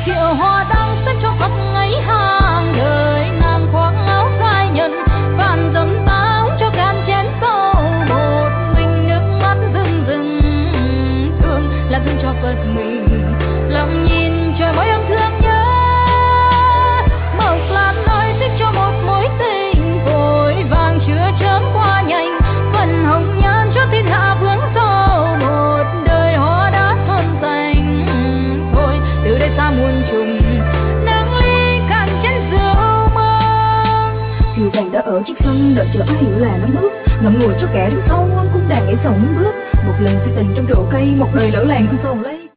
Kiệu hoa đăng xếp cho Phật ấy hàng đời, nàng khoác áo dài nhận vạn dầm táo cho can chén sâu. Một mình nước mắt rưng rưng, thương là thương cho Phật mình, lòng nhìn trời mỗi âm thương nhớ. Mộc lan nói xếp cho một mối tình, vội vàng chưa chớm qua nhanh, phần hồng nhan cho thiên hạ vương sâu. Một đời hoa đã thơm xanh, thôi từ đây xa muôn trùng, nâng ly cạn chén rượu mơ. Kiều đàn đã ở chiếc sân đợi chờ ai hiểu là nó bước, ngậm ngùi cho kẻ đứng sau cũng đàn nhảy sầu muốn bước. Một lần si tình trong rượu cây, một đời lỡ làng con sầu lấy.